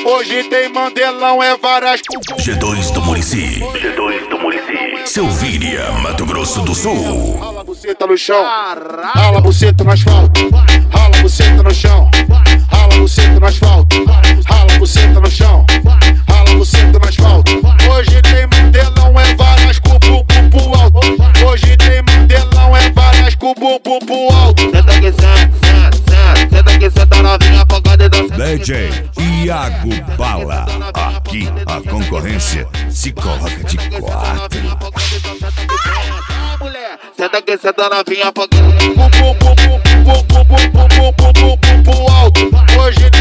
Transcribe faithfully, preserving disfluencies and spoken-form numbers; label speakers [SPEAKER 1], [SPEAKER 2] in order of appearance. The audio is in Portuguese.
[SPEAKER 1] Hoje tem Mandelão, é várias
[SPEAKER 2] G dois do Muricy. G dois do Muricy. Silvíria, Mato Grosso do Sul.
[SPEAKER 1] Rala a buceta no chão, rala a buceta no asfalto, rala a buceta no chão, rala a buceta no asfalto, rala a buceta no chão, rala a buceta no asfalto. Hoje tem Mandelão, é várias com o bumbum pro alto. Hoje tem Mandelão, é várias com o bumbum pro alto.
[SPEAKER 3] Senta que senta, senta, senta, senta que senta novinha afogada e dança.
[SPEAKER 2] D J Iago Bala. Aqui a concorrência se coloca de quatro.
[SPEAKER 3] Senta que senta novinha afogada.
[SPEAKER 1] Bumbum, bumbum, bumbum, bumbum, bumbum, bumbum, bumbum pro alto. Hoje